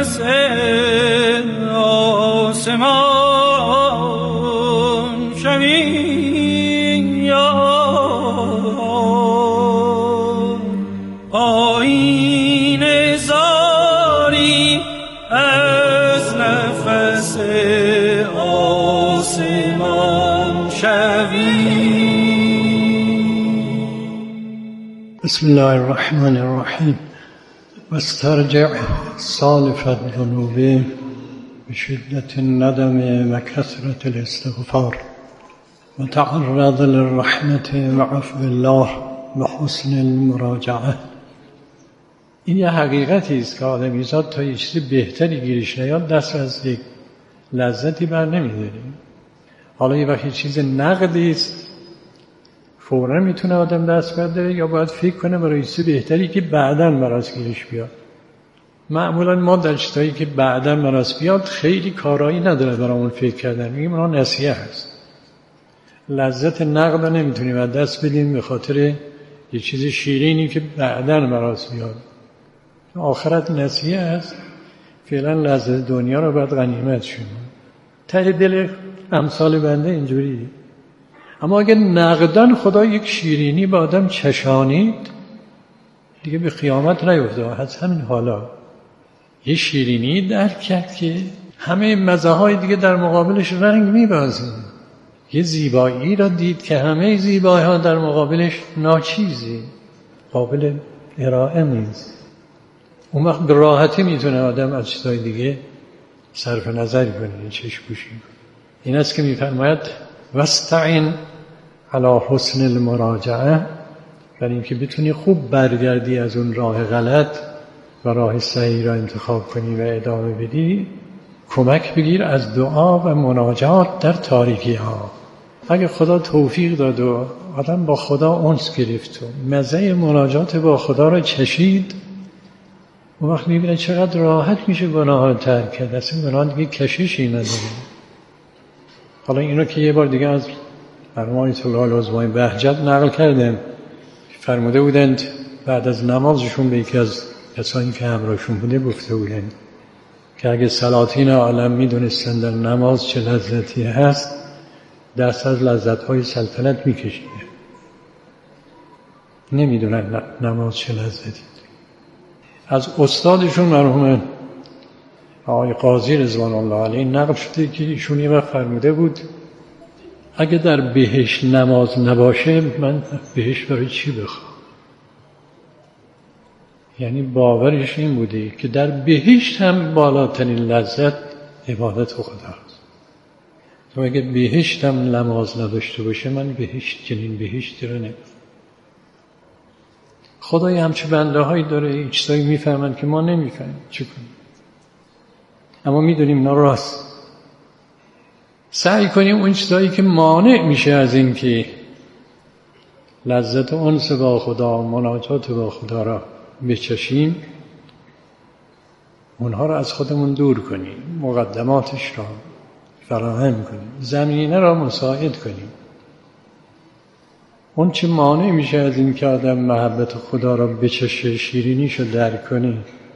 نفس آسمان شوی یا آیین زاری از نفس آسمان شوی. بسم الله الرحمن الرحیم. واسترجع سالف الذنوب بشدة الندم وكثرة الاستغفار وتعرض للرحمة وعفو الله وحسن المراجعه. این یه حقیقتی است که آدمیزاد تا یه چیز بهتری گیرش نیاد دست از یک لذتی بر نمی‌داریم. حالا یه وقتی چیز نقدی است فوراً میتونه آدم دست برداره یا باید فکر کنه برای چیز بهتری که بعداً براش گیرش بیاد. معمولاً ما در چیزایی که بعداً براش بیاد خیلی کارایی نداره برامون فکر کردن، میگیم اونا نسیه هست. لذت نقد رو نمیتونیم از دست بدیم به خاطر یه چیز شیرینی که بعداً براش بیاد. آخرت نسیه است، فعلا لذت دنیا رو باید غنیمت شما. ته دل امثال بنده اینجوریه. اما اگر نقدن خدا یک شیرینی به آدم چشانید دیگه به قیامت نیفته. از همین حالا یه شیرینی درک کرد که همه مزه های دیگه در مقابلش رنگ میبازه. یه زیبایی را دید که همه زیبایی ها در مقابلش ناچیزی، قابل ارائه نیست. اون وقت به راحتی میتونه آدم از چیزای دیگه صرف نظری کنه، چشم پوشی کنه. این است که میفرماید واستعن علی حسن المراجعه، برای اینکه بتونی خوب برگردی از اون راه غلط و راه صحیح را انتخاب کنی و ادامه بدی. کمک بگیر از دعا و مناجات در تاریکی ها. اگه خدا توفیق داد و آدم با خدا انس گرفت و مزه مناجات با خدا را چشید، اون وقت میبینه چقدر راحت میشه گناه ها ترک کرد. اصلا گناه دیگه کششی نداره. حالا اینو که یه بار دیگه از مرحوم آیت الله العظمای بهجت نقل کردم، فرموده بودند بعد از نمازشون به یکی از کسانی که همراهشون بوده گفته بودند که اگه سلاطین عالم میدونستن در نماز چه لذتی هست دست از لذت‌های سلطنت میکشیده. نمیدونن نماز چه لذتی. از استادشون مرحوم آقای قاضی رضوان الله علیه نقل شده که ایشون یه وقت فرموده بود اگه در بهشت نماز نباشه من بهشت برای چی بخوام؟ یعنی باورش این بوده که در بهشت هم بالاترین لذت عبادت خداست. تو اگه بهشت هم نماز نداشته باشه من بهشت چنین بهشتی رو نمی‌خوام. خدای همچه بنده هایی داره این چیزایی میفهمن که ما نمیفهمیم چی کنیم، اما میدونیم اینا راست. سعی کنیم اون چیزایی که مانع میشه از این که لذت انس با خدا و مناجات با خدا را بچشیم اونها را از خودمون دور کنیم، مقدماتش را فراهم کنیم، زمینه را مساعد کنیم. اون چه مانع میشه از این که آدم محبت خدا را بچشه، شیرینیشو درک کنه،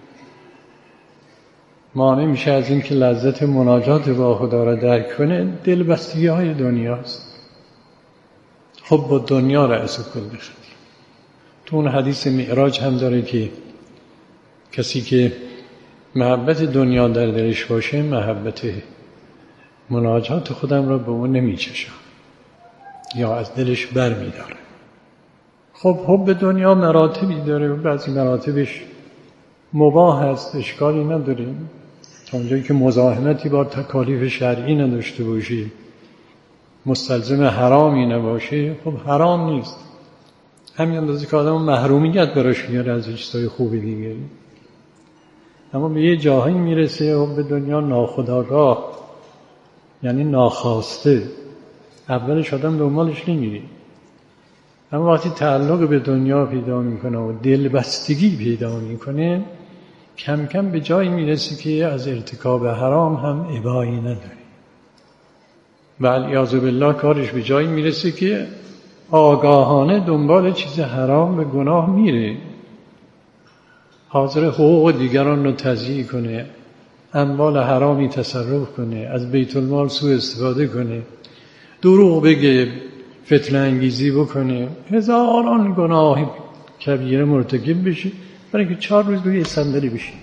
مانع میشه از این که لذت مناجات با خدا را درک کنه، دلبستگی های دنیاست. خب با دنیا رأس کل بخیر. تو اون حدیث معراج هم داره که کسی که محبت دنیا در دلش باشه محبت مناجات خودم را به اون نمیچشه یا از دلش بر میداره. خب حب دنیا مراتبی داره و بعضی مراتبش مباح هست، اشکالی نداریم تا اونجایی که مزاحمتی با تکالیف شرعی نداشته باشی، مستلزم حرامی نباشه، خب حرام نیست. همین اندازه که آدم محرومیت براش میاره از چیزای خوبی دیگه. اما به یه جاهایی میرسه حب دنیا ناخودآگاه، یعنی ناخواسته، اولش آدم دنبالش نمیره، اما وقتی تعلق به دنیا پیدا میکنه و دلبستگی پیدا میکنه کم کم به جایی میرسه که از ارتکاب حرام هم ابایی نداره. والعیاذ بالله کارش به جایی میرسه که آگاهانه دنبال چیز حرام به گناه میره، حاضر حقوق دیگران رو تضییع کنه، اموال حرامی تصرف کنه، از بیت المال سوء استفاده کنه، دروغ بگه، فتنه انگیزی بکنه، هزاران گناه کبیره مرتکب بشه برای اینکه 4 روز روی صندلی بشینه.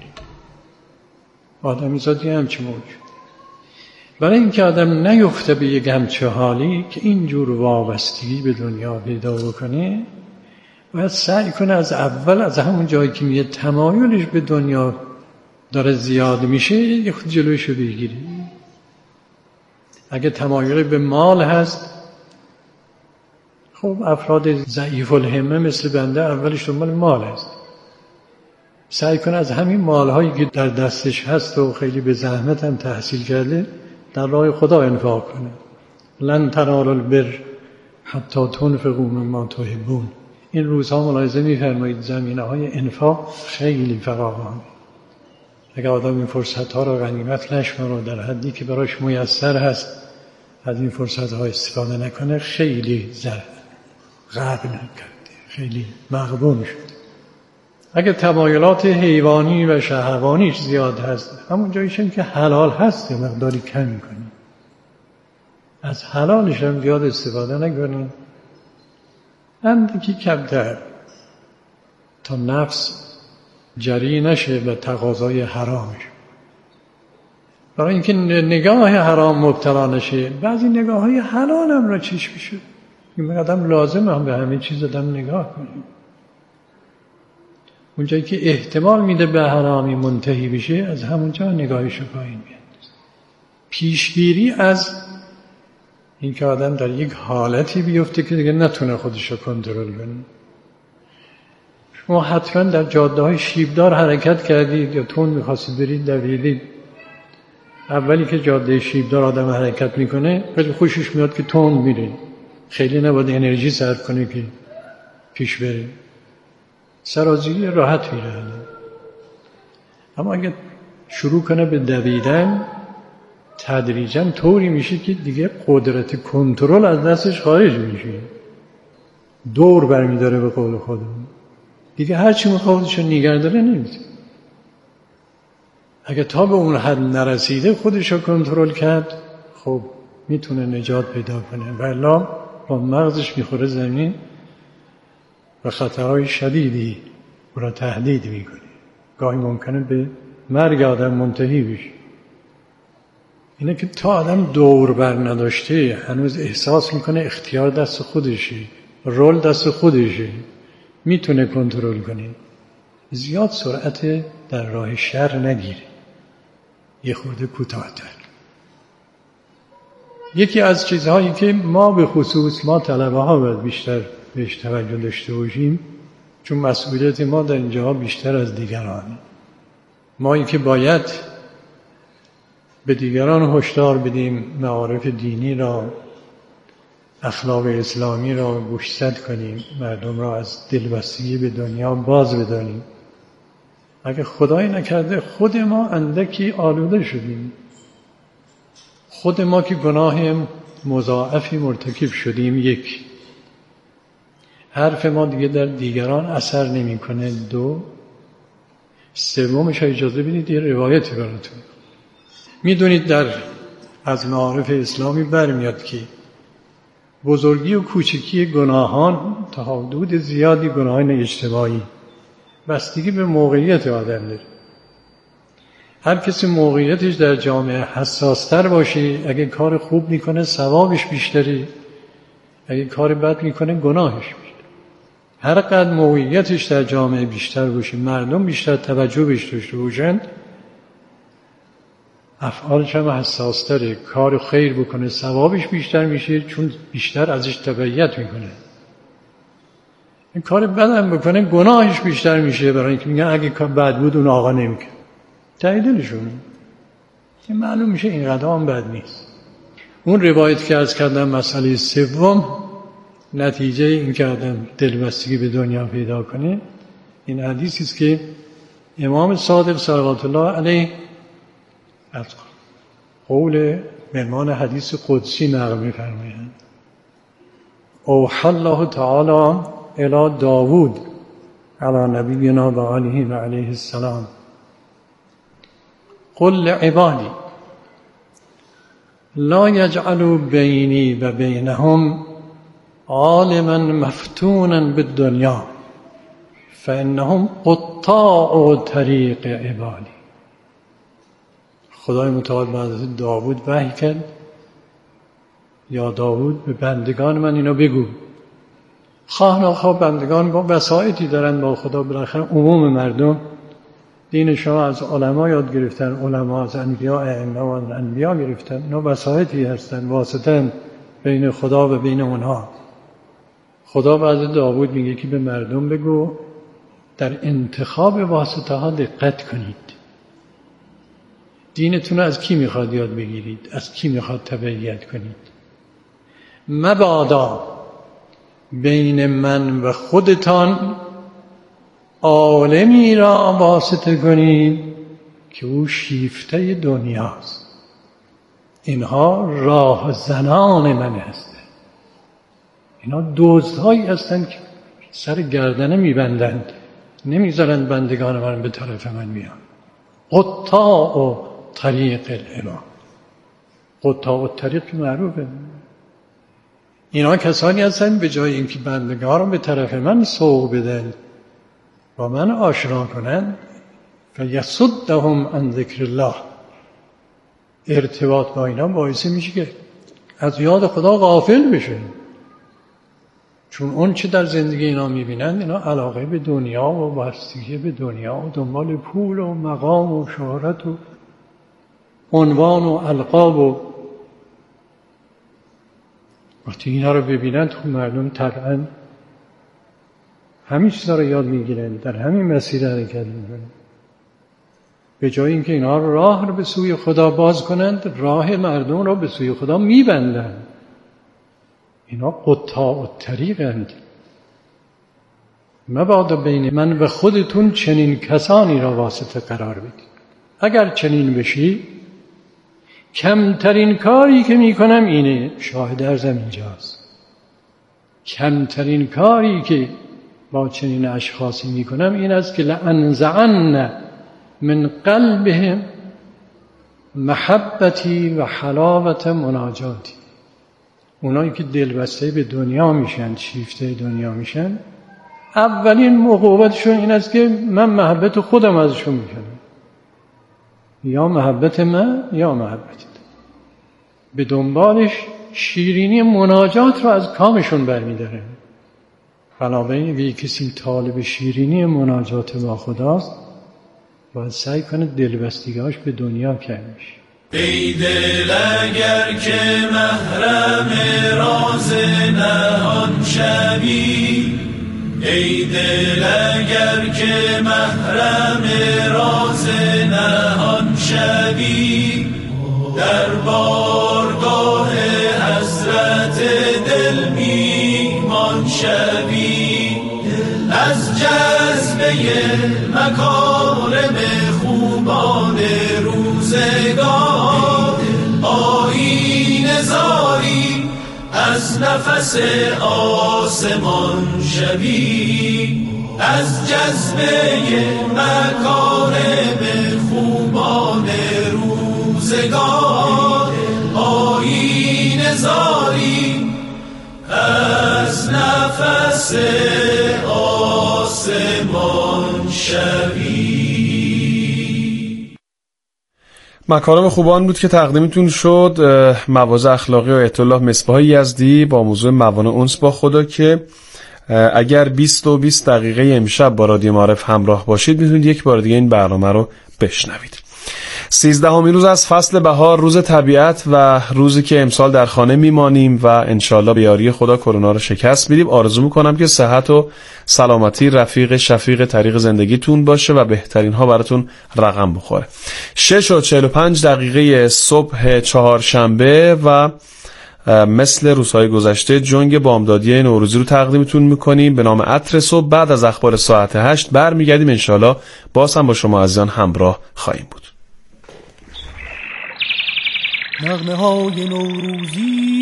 آدمی زادی همچه موجود. برای اینکه آدم نیفته به یک همچه حالی که اینجور وابستگی به دنیا پیدا بکنه، باید سعی کنه از اول، از همون جایی که میگه تمایلش به دنیا داره زیاد میشه، یه خود جلوشو بگیره. اگه تمایل به مال هست، خب افراد ضعیف الهمه مثل بنده اولش دنبال مال هست، سعی کنه از همین مالهایی که در دستش هست و خیلی به زحمت هم تحصیل کرده در راه خدا انفاق کنه. لن تنالوا البر حتی تنفقوا مما تحبون. این روزها ملاحظه می‌فرمایید زمینه‌های انفاق خیلی فراوانه. اگر آدم این فرصت‌ها را غنیمت نشماره، در حدی که براش میسر هست از این فرصت‌ها استفاده نکنه، خیلی غرق نکرده، خیلی مغبون شد. اگه تمایلات حیوانی و شهوانیش زیاد هست، همون جاییشم که حلال هست یه مقداری کم کنیم، از حلالش هم زیاد استفاده نکنیم، اندکی کمتر، تا نفس جری نشه به تقاضای حرامش. برای اینکه نگاه حرام مبتلا نشه، بعضی نگاه های حلال هم را چشم بشه. این آدم لازم هم به همه چیز آدم نگاه کنیم. اونجایی که احتمال میده به حرامی منتهی بشه، از همونجا نگاهشو پایین میاد. پیشگیری از اینکه آدم در یک حالتی بیفته که دیگه نتونه خودشو کنترل کنه. شما حتما در جاده‌های شیبدار حرکت کردید یا تون می‌خواستید برید دویدید. اولی که جاده شیبدار آدم حرکت میکنه خیلی خوشش میاد که تون میره، خیلی نباید انرژی صرف کنه که پیش بره، سرازیری راحت میره. اما اگه شروع کنه به دویدن، تدریجاً طوری میشه که دیگه قدرت کنترل از دستش خارج میشه، دور برمیداره به قول خودمون، دیگه هرچی خودشو نگه داره نمیتونه. اگه تا به اون حد نرسیده خودشو کنترل کرد، خب میتونه نجات پیدا کنه، ولی با مغزش میخوره زمین و خطرهای شدیدی او را تهدید میکنه. گاهی ممکنه به مرگ آدم منتهی بشه. اینه که تا آدم دور بر نداشته هنوز احساس میکنه اختیار دست خودشه، رول دست خودشه، میتونه کنترل کنه. زیاد سرعت در راه شر نگیره، یه خورده کوتاه‌تر. یکی از چیزهایی که ما به خصوص ما طلبه ها باید بیشتر بهش توجه داشته باشیم، چون مسئولیت ما در اینجا بیشتر از دیگرانه. ما که باید به دیگران هشدار بدیم، معارف دینی را، اخلاق اسلامی را گوشزد کنیم، مردم را از دلبستگی به دنیا باز بدانیم. اگه خدای نکرده خود ما اندکی آلوده شدیم، خود ما که گناه مضاعفی مرتکب شدیم، یک، حرف ما دیگه در دیگران اثر نمیکنه، دو، سومش اجازه بدید یه روایتی براتون. میدونید در از معارف اسلامی برمیاد که بزرگی و کوچکی گناهان تا حدود زیادی گناهان اجتماعی بستگی به موقعیت آدم داره. هر کسی موقعیتش در جامعه حساستر باشه، اگه کار خوب میکنه ثوابش بیشتره، اگه کار بد میکنه گناهش بیشتره. هر قدر موقعیتش در جامعه بیشتر باشه، مردم بیشتر توجه بهش داشته باشن، افعالش هم حساستره. کار خیر بکنه ثوابش بیشتر میشه، چون بیشتر ازش تبعیت میکنه. این کار بد هم بکنه گناهش بیشتر میشه، برای اینکه میگن اگه کار بد بود اون آقا نمیکنه، ته دلشون این معلوم میشه این قدام بد نیست. اون روایت که عرض کردم، مسئله سوم، نتیجه این که آدم دلبستگی به دنیا پیدا کنه، این حدیثی است که امام صادق صلوات الله علیه از قول عنوان حدیث قدسی نقل می‌فرمایند: اوحی الله تعالی الی داوود علی نبینا و علیه و علیه السلام. قل لعبادی لا یجعلوا بینی و بینهم عالما مفتونا بالدنیا فانهم قطاع طریق عبادی. خدای متعال به داوود وحی کرد یا داوود به بندگان من اینو بگو. خواه نخواه بندگان با وسایطی دارن با خدا، بالاخره عموم مردم دین شما از علما یاد گرفتن، علما از انبیا، ائمه و انبیا گرفتن، اینا وسایطی هستن، واسطه بین خدا و بین اونها. خدا بعد داوود میگه که به مردم بگو در انتخاب واسطه ها دقت کنید. دینتون از کی میخواد یاد بگیرید؟ از کی میخواد تبعیت کنید؟ مبادا بین من و خودتان عالمی را واسطه کنید که او شیفته دنیاست. اینها راه زنان من هستند. اینا دزدهایی هستند که سر گردنه میبندند، نمیذارند بندگان من به طرف من بیان. قطاع و طریق العباد. قطاع و طریق معروفه. اینا کسانی هستند به جای اینکه بندگان را به طرف من سوق بدن و من آشنا کنند، فیصدهم عن ذکر الله، ارتباط با اینا باعث میشه که از یاد خدا غافل بشه. چون اون چه در زندگی اینا میبینند، اینا علاقه به دنیا و وابستگی به دنیا و دنبال پول و مقام و شهرت و عنوان و القاب و وقتی اینا رو ببینند خب مردم طبعا همین چیزا رو یاد میگیرن، در همین مسیر حرکت میکنن. به جای اینکه اینا راه رو به سوی خدا باز کنند، راه مردم رو به سوی خدا میبندند. اینا قطاع الطریقند. مبادا بین من و خودتون چنین کسانی را واسطه قرار بدید. اگر چنین بشی، کمترین کاری که میکنم اینه، شاهد ارزم اینجاست، کمترین کاری که با چنین اشخاصی میکنم این است که لأنزعن من قلبهم محبتی و حلاوت مناجاتی. اونایی که دلبسته به دنیا میشن، شیفته دنیا میشن، اولین عقوبتشون این است که من محبت خودم ازشون میکنم، یا محبت من یا محبت به دنبالش شیرینی مناجات رو از کامشون برمیداره. بنابراین اگه کسی طالب شیرینی مناجات با خداست، باید سعی کنه دلبستگی‌هاش به دنیا کمش. ای دل اگر که محرم راز نهان شوی، ای دل اگر که محرم راز نهان شوی، در بارگاه حضرت دل میمان شوی، از جذبه مکارم خوبان روزگار آیین زاری، از نفس آسمان شوی، از جذبه مکارم خوبان روزگار آیین زاری، از نفس آسمان شوی. مکارم خوبان بود که تقدیمتون شد. مواضع اخلاقی آیت الله مصباح یزدی با موضوع موانع انس با خدا که اگر 20 و 20 دقیقه امشب با رادیو معارف همراه باشید میتونید یک بار دیگه این برنامه رو بشنوید. 13مین روز از فصل بهار، روز طبیعت و روزی که امسال در خانه میمانیم و انشالله به یاری خدا کرونا رو شکست میدیم. آرزو میکنم که صحت و سلامتی رفیق شفیق طریق زندگیتون باشه و بهترین ها براتون رقم بخوره. 6:45 صبح چهارشنبه و مثل روزهای گذشته جنگ بامدادی نوروزی رو تقدیمتون میکنیم به نام عطر صبح. بعد از اخبار ساعت 8 برمیگردیم، انشالله باز هم با شما عزیزان همراه خواهیم بود. نغمه‌های نوروزی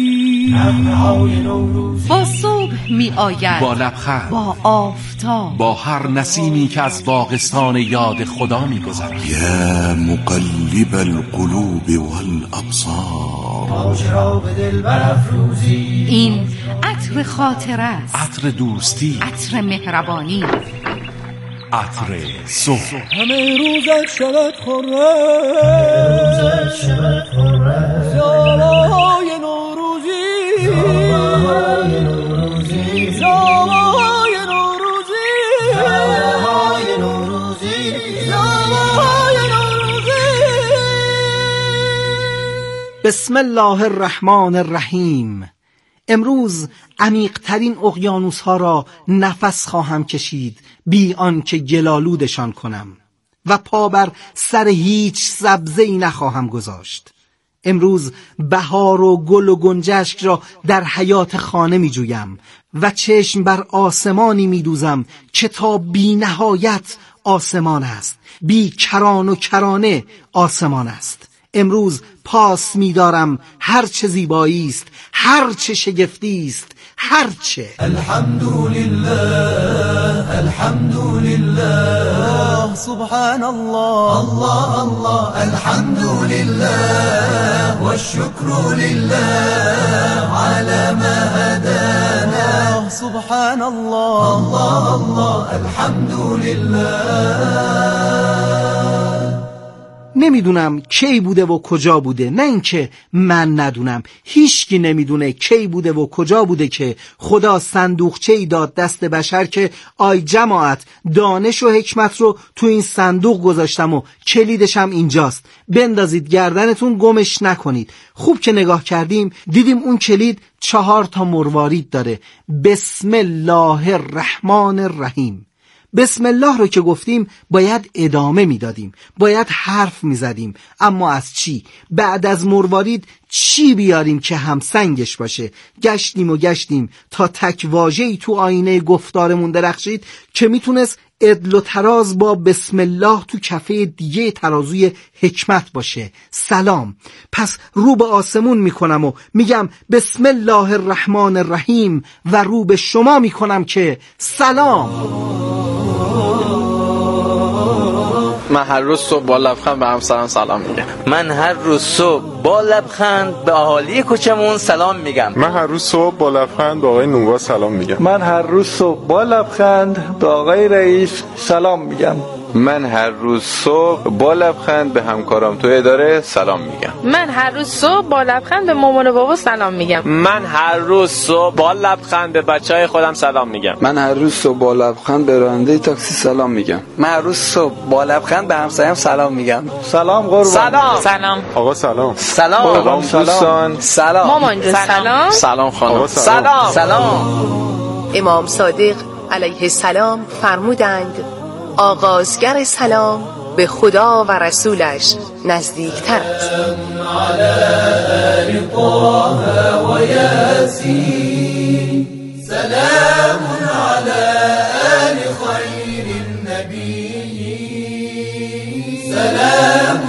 با صبح می آید، با لبخند، با آفتاب، با هر نسیمی که از باغستان یاد خدا می گذرد. یا مقلب القلوب والابصار، ماجرا به دل برافروزی. این عطر خاطر است، عطر دوستی، عطر مهربانی، عطر صبح. همه روزت شود خرم، سالهای نوروزی، سالهای نوروزی، سالهای نوروزی. بسم الله الرحمن الرحیم. امروز عمیق‌ترین اقیانوس‌ها را نفس خواهم کشید بی آنکه گلالودشان کنم و پا بر سر هیچ سبزه‌ای نخواهم گذاشت. امروز بهار و گل و گنجشک را در حیات خانه می جویم و چشم بر آسمانی می دوزم که تا بی نهایت آسمان است، بی کران و کرانه آسمان است. امروز پاس می دارم هر چه زیبایی است، هر چه شگفتی است، هر چه. الحمدلله الحمدلله سبحان الله الله الله الحمدلله والشكر لله على ما هدانا سبحان الله الله الله الحمدلله. نمیدونم کی بوده و کجا بوده، نه اینکه من ندونم، هیچکی نمیدونه کی بوده و کجا بوده که خدا صندوقچه‌ای داد دست بشر که آی جماعت دانش و حکمت رو تو این صندوق گذاشتم و کلیدش هم اینجاست، بندازید گردنتون گمش نکنید. خوب که نگاه کردیم دیدیم اون کلید 4 مروارید داره. بسم الله الرحمن الرحیم. بسم الله رو که گفتیم باید ادامه میدادیم، باید حرف میزدیم، اما از چی؟ بعد از مروارید چی بیاریم که همسنگش باشه؟ گشتیم و گشتیم تا تک واژه‌ای تو آینه گفتارمون درخشید که میتونست عدل و تراز با بسم الله تو کفه دیگه ترازوی حکمت باشه. سلام. پس رو به آسمون میکنم و میگم بسم الله الرحمن الرحیم و رو به شما میکنم که سلام. من هر روز صبح با لبخند به همسرم سلام میگم. من هر روز صبح با لبخند به اهالی کوچمون سلام میگم. من هر روز صبح با لبخند به آقای نونوا سلام میگم. من هر روز صبح با لبخند به آقای رئیس سلام میگم. من هر روز صبح با لبخند به همکارام تو اداره سلام میگم. من هر روز صبح با لبخند به مامان و بابا سلام میگم. من هر روز صبح با لبخند به بچهای خودم سلام میگم. من هر روز صبح با لبخند به راننده تاکسی سلام میگم. من هر روز صبح با لبخند به همسایم سلام میگم. سلام قربان. سلام. سلام. آقا سلام. سلام. دوستان. سلام. مامان جون سلام. سلام خانم. سلام. سلام. امام صادق علیه السلام فرمودند آغازگر سلام به خدا و رسولش نزدیکتر است. سلام علی آل خیر النبی، سلام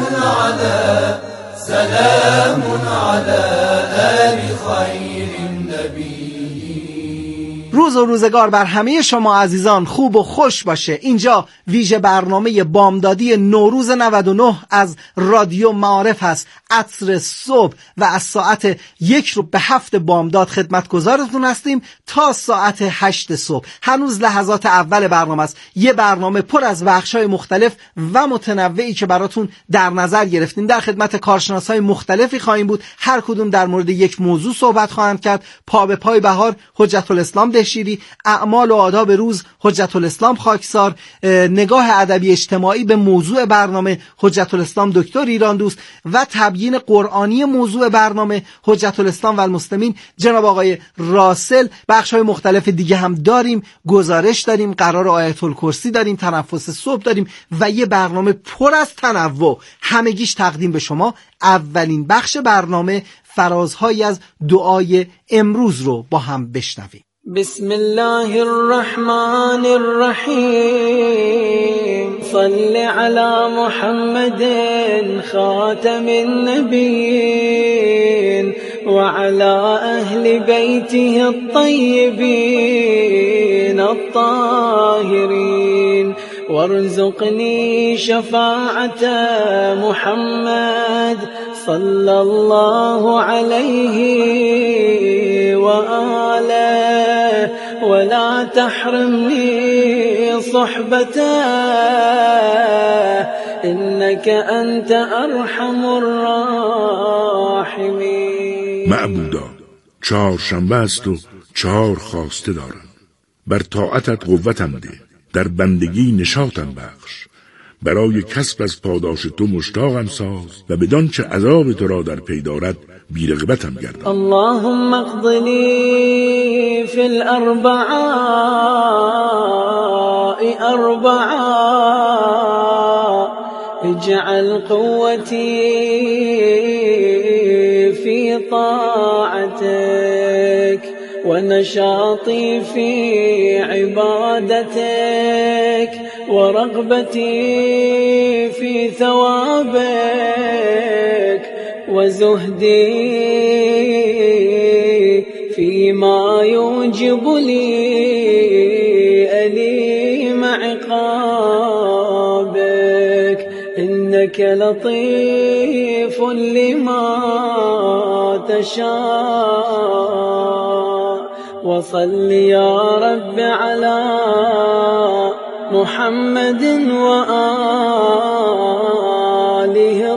علی آل خیر النبی. روز و روزگار بر همه شما عزیزان خوب و خوش باشه. اینجا ویژه برنامه بامدادی نوروز 99 از رادیو معارف هست. عطر صبح و از ساعت 6:07 بامداد خدمتگزارتون هستیم تا ساعت 8 صبح. هنوز لحظات اول برنامه است. یه برنامه پر از بخش‌های مختلف و متنوعی که براتون در نظر گرفتیم. در خدمت کارشناسای مختلفی خواهیم بود. هر کدوم در مورد یک موضوع صحبت خواهند کرد. پا به پای بهار حجت الاسلام دهشیری، اعمال و آداب روز حجت الاسلام خاکسار، نگاه ادبی اجتماعی به موضوع برنامه حجت الاسلام دکتر ایران دوست و تبیین قرآنی موضوع برنامه حجت الاسلام و المسلمین جناب آقای راسل. بخش‌های مختلف دیگه هم داریم، گزارش داریم، قرار آیت الکرسی داریم، تنفس صبح داریم و یه برنامه پر از تنوع همگیش تقدیم به شما. اولین بخش برنامه فرازهایی از دعای امروز رو با هم بشنویم. بسم الله الرحمن الرحيم صل على محمد خاتم النبيين وعلى أهل بيته الطيبين الطاهرين وارزقني شفاعة محمد صلى الله عليه وآله ولا تحرمني صحبته إنك أنت أرحم الراحمين. معبودا 4 شنبه است و 4 خواسته دارم. بر طاعتت قوتم ده، در بندگی نشاطم بخش، برای کسب از پاداش تو مشتاقم ساز و بدان چه عذاب تو را در پی دارد بی‌رغبتم گردان. اللهم اقضني في الأربعاء 4 اجعل قوتي في طاعتك ونشاطي في عبادتك ورغبتي في ثوابك وزهدي فيما يوجب لي أليم عقابك إنك لطيف لما تشاء وصل يا رب على محمد وآله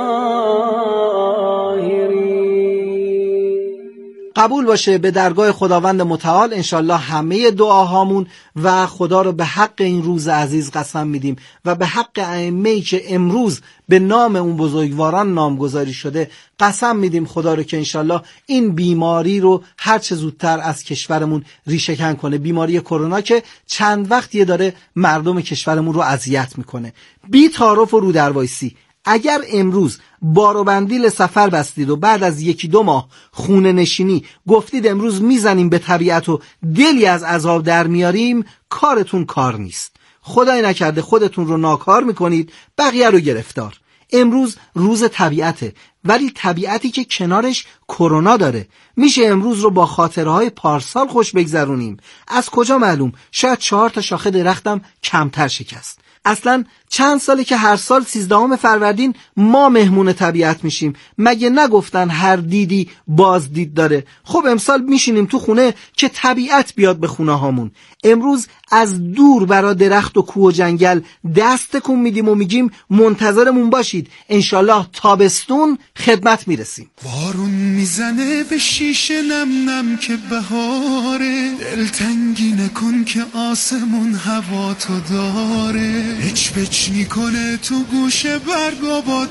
الطاهرين. قبول باشه به درگاه خداوند متعال انشالله همه دعاهامون و خدا رو به حق این روز عزیز قسم میدیم و به حق ائمه‌ای که امروز به نام اون بزرگواران نامگذاری شده قسم میدیم خدا رو که انشالله این بیماری رو هر چه زودتر از کشورمون ریشه‌کن کنه. بیماری کرونا که چند وقتیه داره مردم کشورمون رو اذیت میکنه. بی تعارف و رو در وایسی، اگر امروز بار و بندیل سفر بستید و بعد از 1-2 ماه خونه نشینی گفتید امروز میزنیم به طبیعت و دلی از عذاب در میاریم، کارتون کار نیست. خدای نکرده خودتون رو ناکار میکنید، بقیه رو گرفتار. امروز روز طبیعته، ولی طبیعتی که کنارش کرونا داره. میشه امروز رو با خاطرهای پارسال خوش بگذرونیم؟ از کجا معلوم؟ شاید 4 تا شاخه درختم کمتر شکست. اصلا چند ساله که هر سال 13 فروردین ما مهمون طبیعت میشیم؟ مگه نگفتن هر دیدی بازدید داره؟ خب امسال میشینیم تو خونه که طبیعت بیاد به خونه هامون. امروز از دور برا درخت و کوه و جنگل دست تکون میدیم و میگیم منتظرمون باشید، انشالله تابستون خدمت میرسیم. بارون میزنه به شیشه نم نم که بهاره، دلتنگی نکن که آسمون هوا تو داره، هچ بچ میکنه تو گوشه برگا با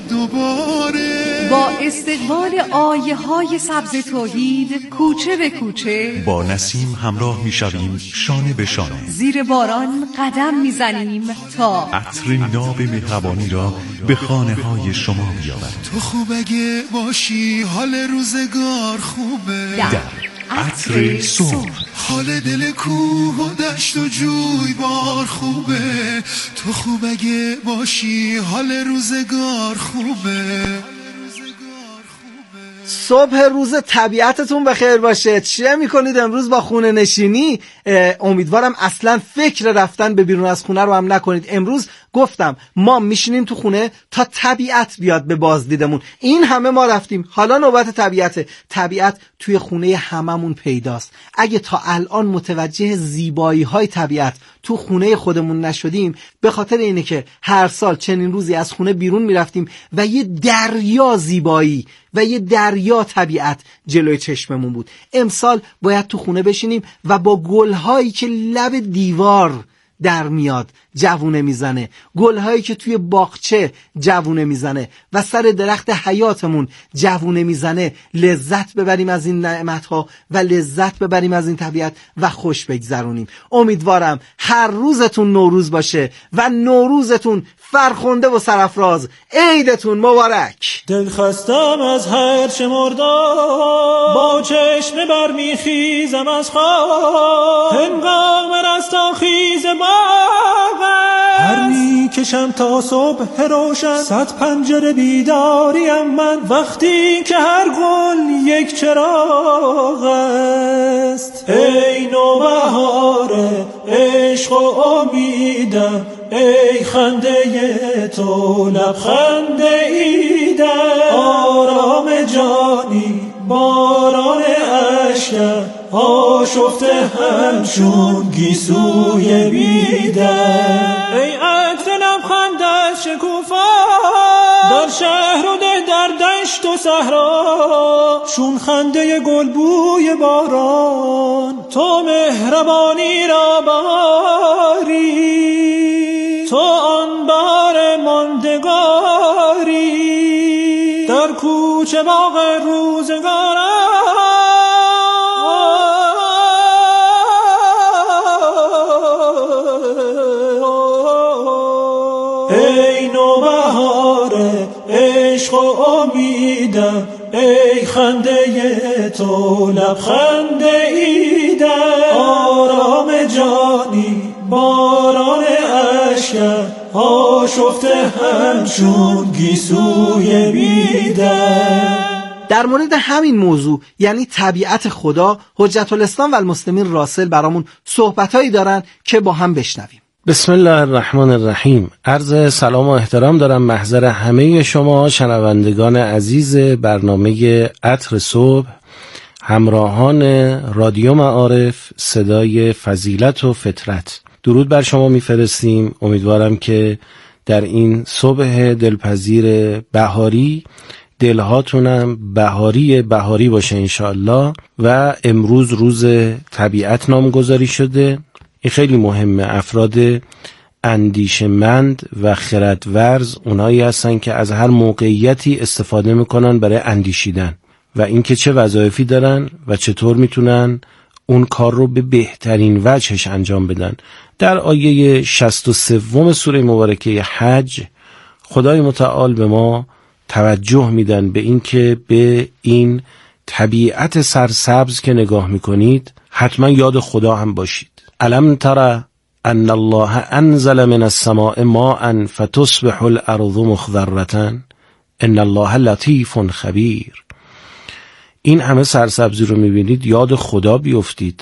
دوباره. با استقبال آیه های سبز توحید کوچه به کوچه با نسیم همراه میشویم شانه به شانه، زیر باران قدم میزنیم تا عطر ناب مهربانی را به خانه های شما بیاورد. تو خوب اگه باشی حال روزگار خوبه، در عطر صبح حال دل کوه و دشت و جوی بار خوبه، تو خوب اگه باشی حال روزگار خوبه. صبح روز طبیعتتون بخیر باشه. چه میکنید امروز با خونه نشینی؟ امیدوارم اصلا فکر رفتن به بیرون از خونه رو هم نکنید. امروز گفتم ما میشینیم تو خونه تا طبیعت بیاد به بازدیدمون. این همه ما رفتیم، حالا نوبت طبیعته. طبیعت توی خونه هممون پیداست. اگه تا الان متوجه زیبایی های طبیعت تو خونه خودمون نشدیم، به خاطر اینه که هر سال چنین روزی از خونه بیرون میرفتیم و یه دریا زیبایی و یه دریا طبیعت جلوی چشممون بود. امسال باید تو خونه بشینیم و با گلهایی که لب دیوار در میاد جوونه میزنه، گلهایی که توی باغچه جوونه میزنه و سر درخت حیاتمون جوونه میزنه، لذت ببریم از این نعمتها و لذت ببریم از این طبیعت و خوش بگذرونیم. امیدوارم هر روزتون نوروز باشه و نوروزتون فرخنده و سرافراز. عیدتون مبارک. دل خستم از هر چه مردم، با چشم برمیخیزم از خواب، هنگام رستاخیز باغ هر میکشم تا صبح روشن، صد پنجره بیداریم من، وقتی که هر گل یک چراغ است. ای نوبهار عشق و امیدم، ای خنده تو لبخند عیدم، آرام جانی باران اشکم، آشفته همچون گیسوی بیدم. ای عطر لبخند از شکوفا در شهر و ده در دشت و صحرا، چون خنده گل بوی باران تو مهربانی را باری، تو آن بار ماندگاری در کوچه باغ روزگارم. ای نوبهار عشق و امیدم، ای خنده تو لبخند عیدم، آرام جانی باران اشکم، آشفته همچون گیسوی بیدم. در مورد همین موضوع یعنی طبیعت خدا، حجت الاسلام و المسلمین راسل برامون صحبتایی دارن که با هم بشنویم. بسم الله الرحمن الرحیم. عرض سلام و احترام دارم محضر همه شما شنوندگان عزیز برنامه عطر صبح، همراهان رادیو معارف، صدای فضیلت و فطرت. درود بر شما میفرستیم. امیدوارم که در این صبح دلپذیر بهاری دلهاتونم بهاری باشه انشاءالله. و امروز روز طبیعت نامگذاری شده. این خیلی مهمه. افراد اندیشمند و خردورز اونایی هستن که از هر موقعیتی استفاده میکنن برای اندیشیدن و اینکه چه وظایفی دارن و چطور میتونن اون کار رو به بهترین وجهش انجام بدن. در آیه 63 سوره مبارکه حج خدای متعال به ما توجه میدن به اینکه به این طبیعت سرسبز که نگاه میکنید حتما یاد خدا هم باشید. الم تر ان الله انزل من السماء ماء فتصبح الارض مخضرة ان الله لطیف خبیر. این همه سرسبزی رو میبینید، یاد خدا بیفتید.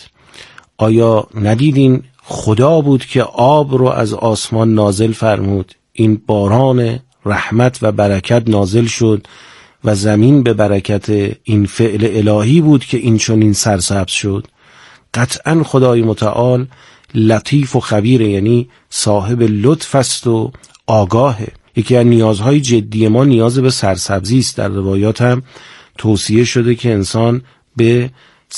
آیا ندیدین خدا بود که آب رو از آسمان نازل فرمود، این باران رحمت و برکت نازل شد و زمین به برکت این فعل الهی بود که این چنین سرسبز شد. قطعا خدای متعال لطیف و خبیر، یعنی صاحب لطف است و آگاهه. یکی از نیازهای جدی ما نیاز به سرسبزی است. در روایات هم توصیه شده که انسان به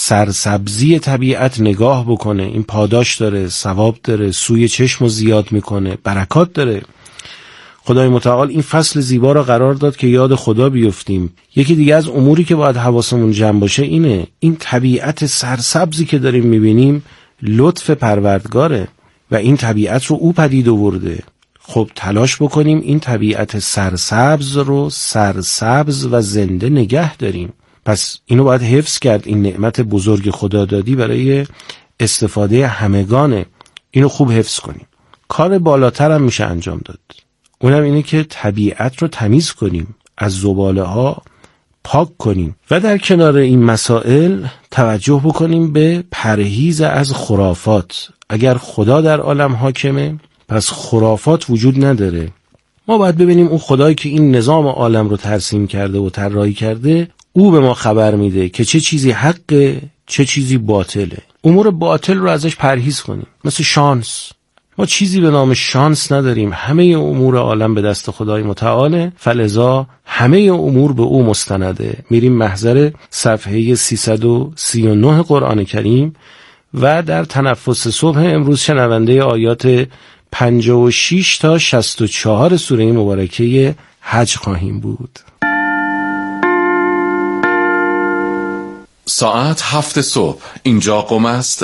سرسبزی طبیعت نگاه بکنه. این پاداش داره، ثواب داره، سوی چشم زیاد میکنه، برکات داره. خدای متعال این فصل زیبا را قرار داد که یاد خدا بیفتیم. یکی دیگه از اموری که باید حواسمون جمع باشه اینه، این طبیعت سرسبزی که داریم میبینیم لطف پروردگاره و این طبیعت رو او پدید آورده. خب تلاش بکنیم این طبیعت سرسبز رو سرسبز و زنده نگه داریم. پس اینو باید حفظ کرد. این نعمت بزرگ خدا دادی برای استفاده همگانه. اینو خوب حفظ کنیم. کار بالاتر هم میشه انجام داد. اونم اینه که طبیعت رو تمیز کنیم، از زباله ها پاک کنیم و در کنار این مسائل توجه بکنیم به پرهیز از خرافات. اگر خدا در عالم حاکمه پس خرافات وجود نداره. ما باید ببینیم اون خدایی که این نظام عالم رو ترسیم کرده و طراحی کرده، او به ما خبر میده که چه چیزی حقه، چه چیزی باطله. امور باطل رو ازش پرهیز کنیم. مثل شانس، ما چیزی به نام شانس نداریم. همه امور عالم به دست خدای متعاله، فلذا همه امور به او مستنده. میریم محضر صفحه 339 قرآن کریم و در تنفس صبح امروز شنونده آیات 56 تا 64 سوره مبارکه حج خواهیم بود. ساعت 7 صبح اینجا قم است